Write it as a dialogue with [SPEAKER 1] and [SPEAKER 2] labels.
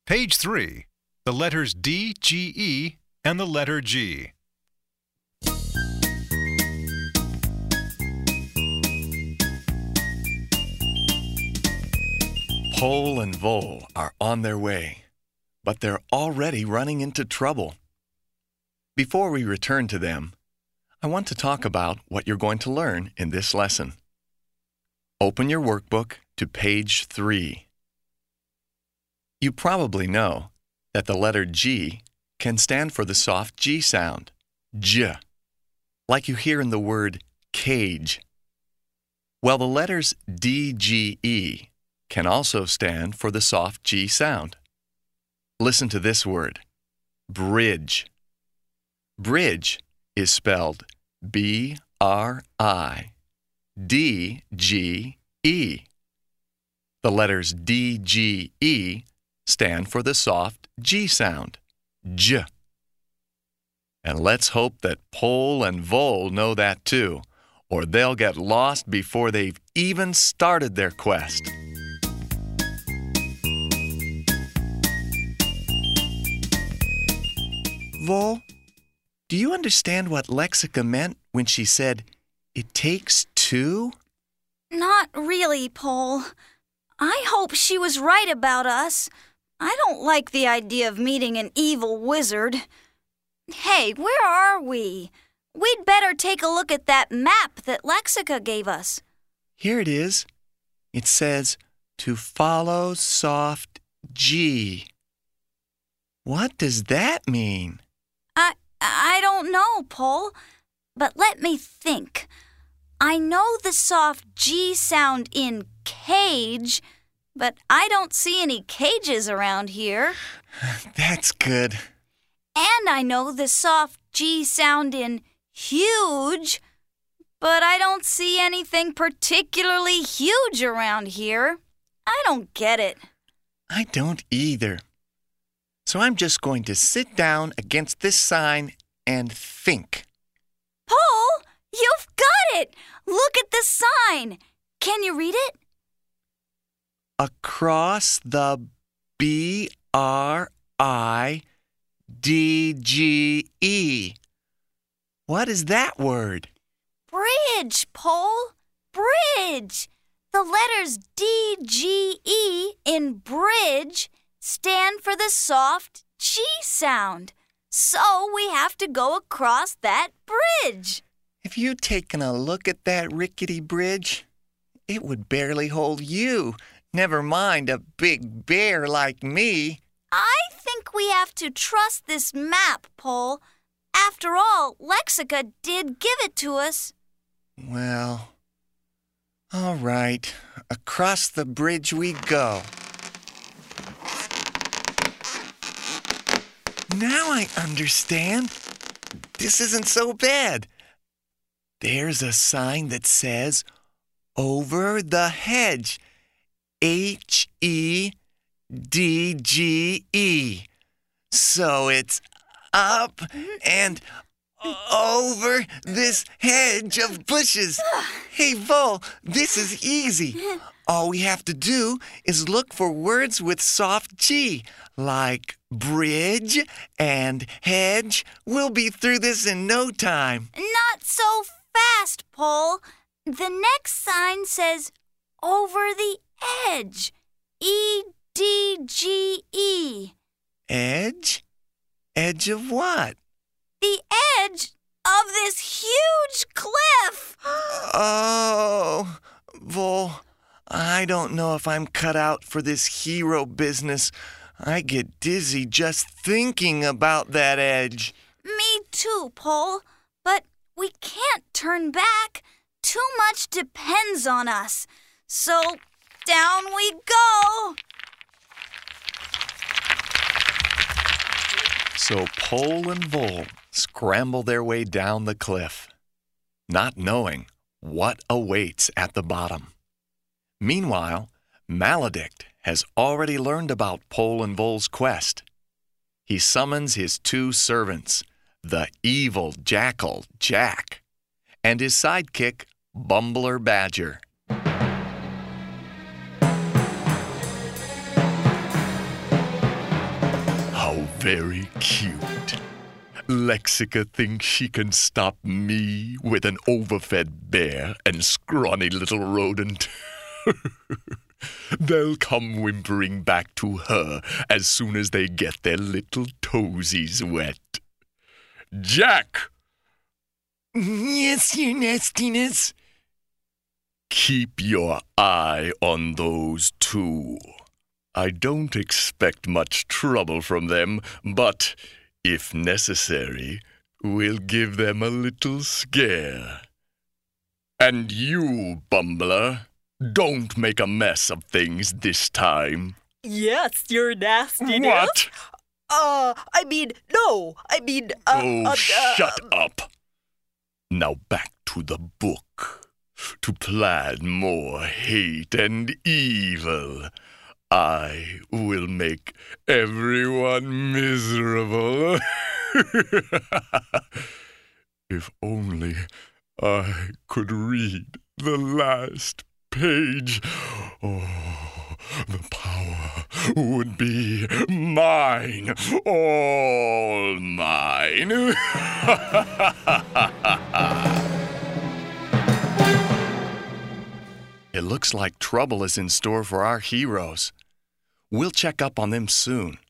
[SPEAKER 1] Page 3. The letters D, G, E, and the letter G.
[SPEAKER 2] Pole and Vole are on their way, but they're already running into trouble. Before we return to them, I want to talk about what you're going to learn in this lesson. Open your workbook to page 3. You probably know that the letter G can stand for the soft G sound, J, like you hear in the word cage. Well, the letters D, G, E can also stand for the soft G sound. Listen to this word, bridge. Bridge is spelled B-R-I-D-G-E. The letters D, G, E stand for the soft G sound, J. And let's hope that Pole and Vole know that too, or they'll get lost before they've even started their quest. Vole, do you understand what Lexica meant when she said, "It takes two"?
[SPEAKER 3] Not really, Pole. I hope she was right about us. I don't like the idea of meeting an evil wizard. Hey, where are we? We'd better take a look at that map that Lexica gave us.
[SPEAKER 2] Here it is. It says, "To follow soft G." What does that mean?
[SPEAKER 3] I don't know, Pole, but let me think. I know the soft G sound in cage, but I don't see any cages around here.
[SPEAKER 2] That's good.
[SPEAKER 3] And I know the soft G sound in huge, but I don't see anything particularly huge around here. I don't get it.
[SPEAKER 2] I don't either. So I'm just going to sit down against this sign and think.
[SPEAKER 3] Pole, you've got it! Look at the sign. Can you read it?
[SPEAKER 2] Across the B-R-I-D-G-E. What is that word?
[SPEAKER 3] Bridge, Pole. Bridge. The letters D, G, E in bridge stand for the soft G sound. So we have to go across that bridge.
[SPEAKER 2] Have you taken a look at that rickety bridge? It would barely hold you, never mind a big bear like me.
[SPEAKER 3] I think we have to trust this map, Pole. After all, Lexica did give it to us.
[SPEAKER 2] Well, all right. Across the bridge we go. Now I understand. This isn't so bad. There's a sign that says, "Over the hedge." H-E-D-G-E. So it's up and over this hedge of bushes. Hey, Vole, this is easy. All we have to do is look for words with soft G, like bridge and hedge. We'll be through this in no time.
[SPEAKER 3] Not so fast, Pole. The next sign says, "Over the edge." E-D-G-E.
[SPEAKER 2] Edge? Edge of what?
[SPEAKER 3] The edge of this huge cliff.
[SPEAKER 2] Oh, Vole, I don't know if I'm cut out for this hero business. I get dizzy just thinking about that edge.
[SPEAKER 3] Me too, Pole. But we can't turn back. Too much depends on us. So down we go.
[SPEAKER 2] So Pole and Vole scramble their way down the cliff, not knowing what awaits at the bottom. Meanwhile, Maledict has already learned about Pole and Vole's quest. He summons his two servants, the evil jackal Jack, and his sidekick Bumbler Badger. very cute. Lexica thinks she can stop me with an overfed bear and scrawny little rodent. They'll come whimpering back to her as soon as they get their little toesies wet. Jack!
[SPEAKER 4] Yes, your nastiness.
[SPEAKER 2] Keep your eye on those two. I don't expect much trouble from them, but if necessary, we'll give them a little scare. And you, Bumbler, don't make a mess of things this time.
[SPEAKER 4] Yes, your nastiness.
[SPEAKER 2] What? Shut up. Now back to the book. To plan more hate and evil. I will make everyone miserable. If only I could read the last page. Oh, the power would be mine. All mine. It looks like trouble is in store for our heroes. We'll check up on them soon.